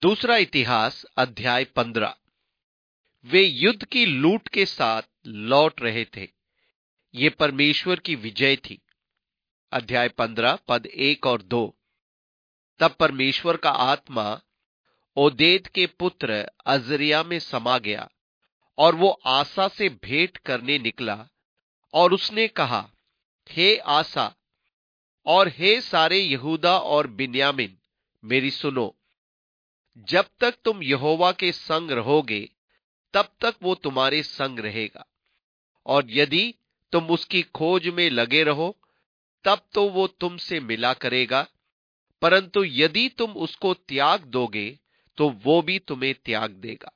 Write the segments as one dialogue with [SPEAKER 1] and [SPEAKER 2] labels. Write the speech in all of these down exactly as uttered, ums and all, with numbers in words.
[SPEAKER 1] दूसरा इतिहास अध्याय पंद्रह। वे युद्ध की लूट के साथ लौट रहे थे। ये परमेश्वर की विजय थी। अध्याय पंद्रह पद एक और दो। तब परमेश्वर का आत्मा ओदेद के पुत्र अजरिया में समा गया और वो आसा से भेंट करने निकला और उसने कहा, हे आसा और हे सारे यहूदा और बिन्यामिन, मेरी सुनो। जब तक तुम यहोवा के संग रहोगे तब तक वो तुम्हारे संग रहेगा, और यदि तुम उसकी खोज में लगे रहो तब तो वो तुमसे मिला करेगा, परंतु यदि तुम उसको त्याग दोगे तो वो भी तुम्हें त्याग देगा।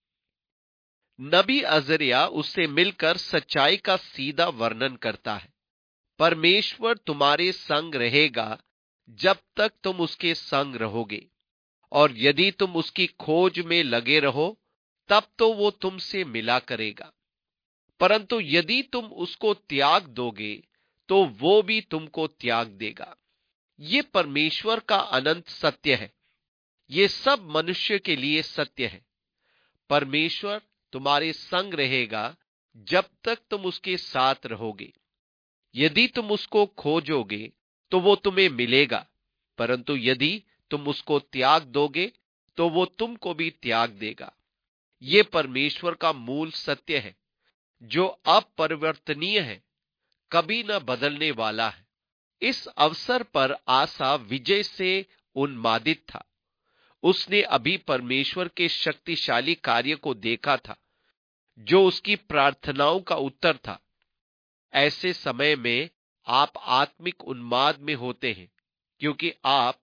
[SPEAKER 1] नबी अजरिया उससे मिलकर सच्चाई का सीधा वर्णन करता है। परमेश्वर तुम्हारे संग रहेगा जब तक तुम उसके संग रहोगे, और यदि तुम उसकी खोज में लगे रहो तब तो वो तुमसे मिला करेगा, परंतु यदि तुम उसको त्याग दोगे तो वो भी तुमको त्याग देगा। ये परमेश्वर का अनंत सत्य है। ये सब मनुष्य के लिए सत्य है। परमेश्वर तुम्हारे संग रहेगा जब तक तुम उसके साथ रहोगे। यदि तुम उसको खोजोगे तो वो तुम्हें मिलेगा, परंतु यदि तुम उसको त्याग दोगे तो वो तुमको भी त्याग देगा। ये परमेश्वर का मूल सत्य है जो अपरिवर्तनीय है, कभी न बदलने वाला है। इस अवसर पर आसा विजय से उन्मादित था। उसने अभी परमेश्वर के शक्तिशाली कार्य को देखा था जो उसकी प्रार्थनाओं का उत्तर था। ऐसे समय में आप आत्मिक उन्माद में होते हैं, क्योंकि आप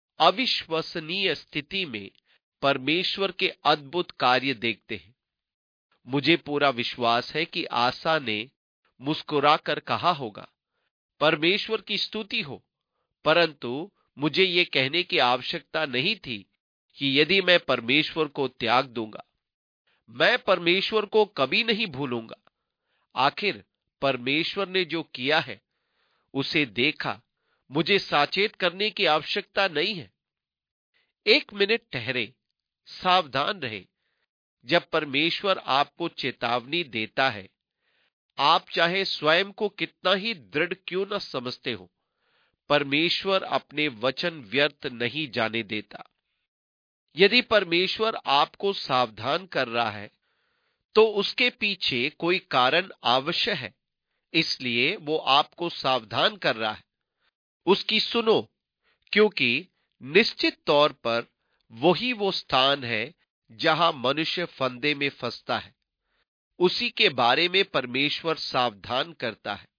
[SPEAKER 1] अविश्वसनीय स्थिति में परमेश्वर के अद्भुत कार्य देखते हैं। मुझे पूरा विश्वास है कि आसा ने मुस्कुराकर कहा होगा, परमेश्वर की स्तुति हो, परंतु मुझे ये कहने की आवश्यकता नहीं थी कि यदि मैं परमेश्वर को त्याग दूंगा, मैं परमेश्वर को कभी नहीं भूलूंगा। आखिर परमेश्वर ने जो किया है उसे देखा, मुझे साचेत करने की आवश्यकता नहीं है। एक मिनट ठहरे, सावधान रहे। जब परमेश्वर आपको चेतावनी देता है, आप चाहे स्वयं को कितना ही दृढ़ क्यों न समझते हो, परमेश्वर अपने वचन व्यर्थ नहीं जाने देता। यदि परमेश्वर आपको सावधान कर रहा है तो उसके पीछे कोई कारण अवश्य है, इसलिए वो आपको सावधान कर रहा है। उसकी सुनो, क्योंकि निश्चित तौर पर वही वो स्थान है जहां मनुष्य फंदे में फंसता है। उसी के बारे में परमेश्वर सावधान करता है।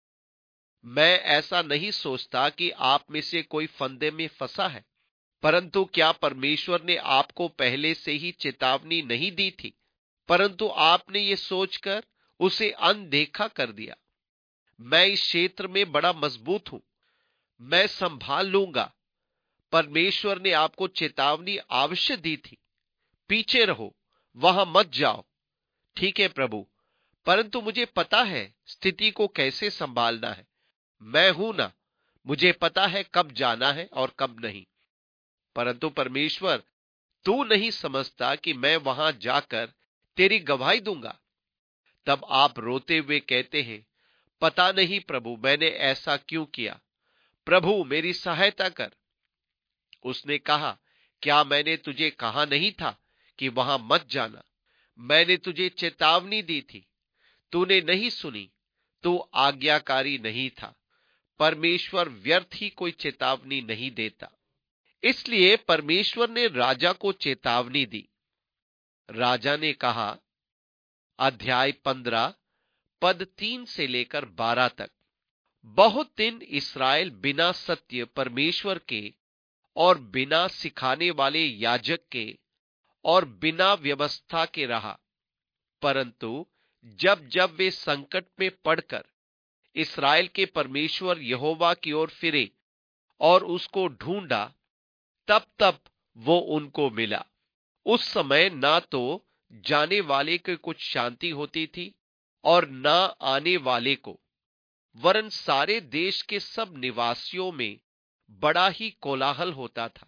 [SPEAKER 1] मैं ऐसा नहीं सोचता कि आप में से कोई फंदे में फंसा है, परंतु क्या परमेश्वर ने आपको पहले से ही चेतावनी नहीं दी थी, परंतु आपने ये सोचकर उसे अनदेखा कर दिया। मैं इस क्षेत्र में बड़ा मजबूत हूं, मैं संभाल लूंगा। परमेश्वर ने आपको चेतावनी अवश्य दी थी, पीछे रहो, वहां मत जाओ। ठीक है प्रभु, परंतु मुझे पता है स्थिति को कैसे संभालना है। मैं हूं ना, मुझे पता है कब जाना है और कब नहीं। परंतु परमेश्वर, तू नहीं समझता कि मैं वहां जाकर तेरी गवाही दूंगा। तब आप रोते हुए कहते हैं, पता नहीं प्रभु, मैंने ऐसा क्यों किया। प्रभु मेरी सहायता कर। उसने कहा, क्या मैंने तुझे कहा नहीं था कि वहां मत जाना। मैंने तुझे चेतावनी दी थी, तूने नहीं सुनी, तू आज्ञाकारी नहीं था। परमेश्वर व्यर्थ ही कोई चेतावनी नहीं देता। इसलिए परमेश्वर ने राजा को चेतावनी दी। राजा ने कहा, अध्याय पंद्रह पद तीन से लेकर बारह तक। बहुत दिन इस्राएल बिना सत्य परमेश्वर के और बिना सिखाने वाले याजक के और बिना व्यवस्था के रहा, परंतु जब जब वे संकट में पड़कर इस्राएल के परमेश्वर यहोवा की ओर फिरे और उसको ढूंढा, तब तब वो उनको मिला। उस समय ना तो जाने वाले को कुछ शांति होती थी और ना आने वाले को, वरन सारे देश के सब निवासियों में बड़ा ही कोलाहल होता था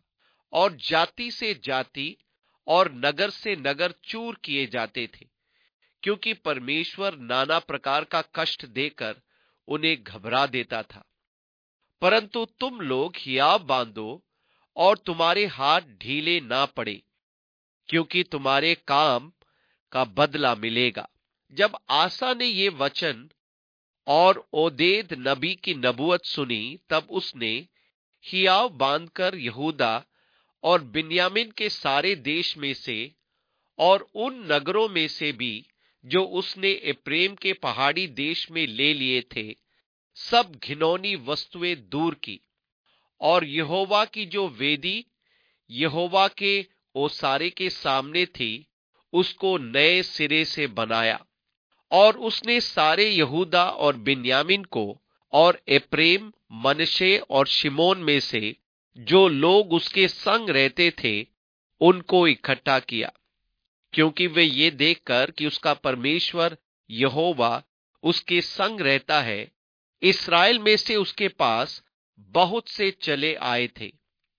[SPEAKER 1] और जाति से जाति और नगर से नगर चूर किए जाते थे, क्योंकि परमेश्वर नाना प्रकार का कष्ट देकर उन्हें घबरा देता था। परंतु तुम लोग हियाव बांधो और तुम्हारे हाथ ढीले ना पड़े, क्योंकि तुम्हारे काम का बदला मिलेगा। जब आसा ने ये वचन और ओदेद नबी की नबूवत सुनी, तब उसने हियाव बांधकर यहूदा और बिन्यामीन के सारे देश में से और उन नगरों में से भी जो उसने एप्रेम के पहाड़ी देश में ले लिए थे, सब घिनौनी वस्तुएं दूर की, और यहोवा की जो वेदी यहोवा के ओसारे के सामने थी, उसको नए सिरे से बनाया। और उसने सारे यहूदा और बिन्यामीन को और एप्रेम, मनश्शे और शिमोन में से जो लोग उसके संग रहते थे, उनको इकट्ठा किया, क्योंकि वे ये देखकर कि उसका परमेश्वर यहोवा उसके संग रहता है, इस्राएल में से उसके पास बहुत से चले आए थे।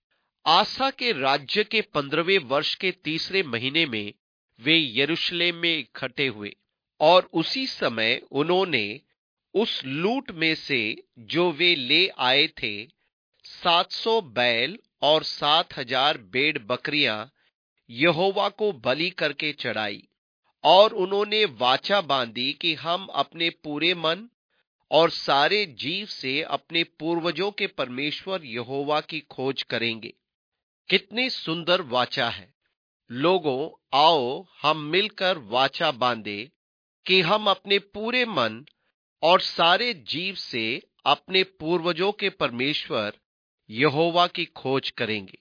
[SPEAKER 1] आसा के राज्य के पंद्रहवें वर्ष के तीसरे महीने में वे यरूशलेम में इकट्ठे हुए, और उसी समय उन्होंने उस लूट में से जो वे ले आए थे सात सौ बैल और सात हजार भेड़ बकरियां यहोवा को बलि करके चढ़ाई। और उन्होंने वाचा बांधी कि हम अपने पूरे मन और सारे जीव से अपने पूर्वजों के परमेश्वर यहोवा की खोज करेंगे। कितनी सुंदर वाचा है। लोगों, आओ हम मिलकर वाचा बांधे कि हम अपने पूरे मन और सारे जीव से अपने पूर्वजों के परमेश्वर यहोवा की खोज करेंगे।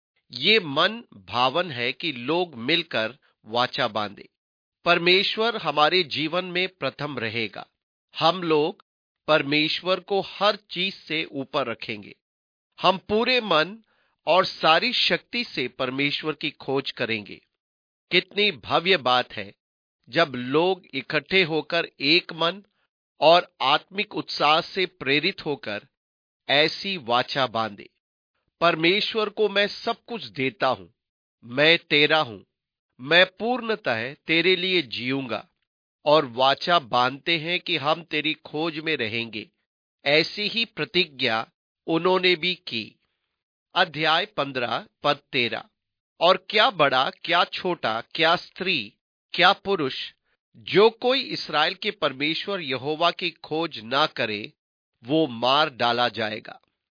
[SPEAKER 1] ये मन भावन है कि लोग मिलकर वाचा बांधे। परमेश्वर हमारे जीवन में प्रथम रहेगा। हम लोग परमेश्वर को हर चीज से ऊपर रखेंगे। हम पूरे मन और सारी शक्ति से परमेश्वर की खोज करेंगे। कितनी भव्य बात है जब लोग इकट्ठे होकर एक मन और आत्मिक उत्साह से प्रेरित होकर ऐसी वाचा बांधे। परमेश्वर को मैं सब कुछ देता हूं, मैं तेरा हूं, मैं पूर्णतः तेरे लिए जीऊंगा, और वाचा बांधते हैं कि हम तेरी खोज में रहेंगे। ऐसी ही प्रतिज्ञा उन्होंने भी की। अध्याय पंद्रह पद तेरह। और क्या बड़ा, क्या छोटा, क्या स्त्री, क्या पुरुष, जो कोई इस्राएल के परमेश्वर यहोवा की खोज ना करे, वो मार डाला जाएगा।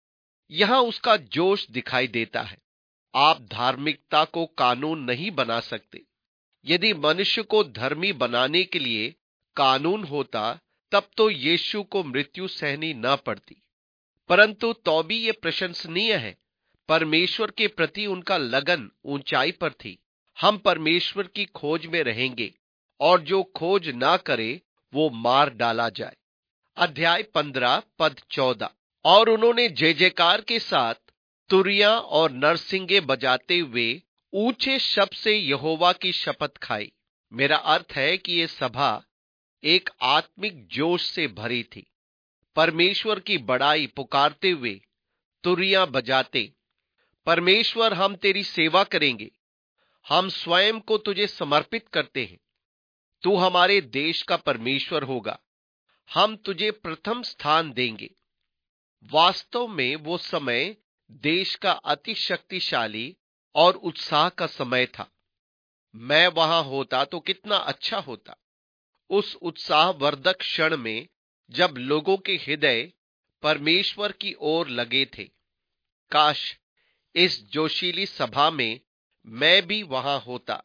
[SPEAKER 1] यहां उसका जोश दिखाई देता है। आप धार्मिकता को कानून नहीं बना सकते। यदि मनुष्य को धर्मी बनाने के लिए कानून होता, तब तो यीशु को मृत्यु सहनी न पड़ती। परंतु तो भी ये प्रशंसनीय है। परमेश्वर के प्रति उनका लगन ऊंचाई पर थी। हम परमेश्वर की खोज में रहेंगे, और जो खोज ना करे वो मार डाला जाए। अध्याय पंद्रह पद चौदह। और उन्होंने जय जयकार के साथ तुरियां और नरसिंगे बजाते हुए ऊंचे शब्द से यहोवा की शपथ खाई। मेरा अर्थ है कि ये सभा एक आत्मिक जोश से भरी थी। परमेश्वर की बड़ाई पुकारते हुए तुरियां बजाते, परमेश्वर हम तेरी सेवा करेंगे, हम स्वयं को तुझे समर्पित करते हैं, तू हमारे देश का परमेश्वर होगा, हम तुझे प्रथम स्थान देंगे। वास्तव में वो समय देश का अति शक्तिशाली और उत्साह का समय था। मैं वहां होता तो कितना अच्छा होता। उस उत्साहवर्धक क्षण में जब लोगों के हृदय परमेश्वर की ओर लगे थे। काश इस जोशीली सभा में मैं भी वहां होता।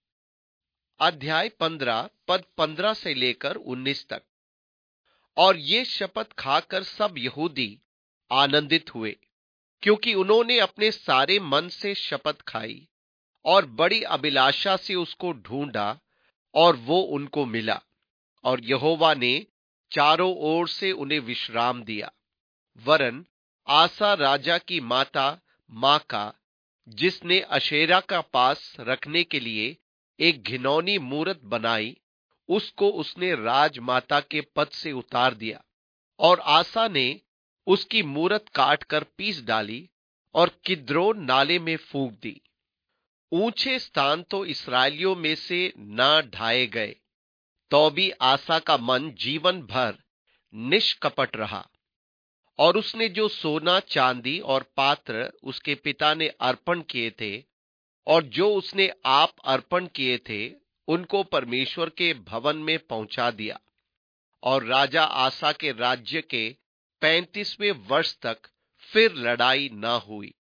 [SPEAKER 1] अध्याय पंद्रह पद पंद्रह से लेकर उन्नीस तक। और ये शपथ खाकर सब यहूदी आनंदित हुए, क्योंकि उन्होंने अपने सारे मन से शपथ खाई और बड़ी अभिलाषा से उसको ढूंढा, और वो उनको मिला। और यहोवा ने चारों ओर से उन्हें विश्राम दिया। वरन आसा राजा की माता माका, जिसने अशेरा का पास रखने के लिए एक घिनौनी मूरत बनाई, उसको उसने राजमाता के पद से उतार दिया। और आसा ने उसकी मूरत काट कर पीस डाली और किद्रोन नाले में फूंक दी। ऊंचे स्थान तो इसराइलियों में से न ढाए गए, तो भी आसा का मन जीवन भर निष्कपट रहा, और उसने जो सोना चांदी और पात्र उसके पिता ने अर्पण किए थे और जो उसने आप अर्पण किए थे उनको परमेश्वर के भवन में पहुंचा दिया। और राजा आसा के राज्य के पैंतीसवें वर्ष तक फिर लड़ाई न हुई।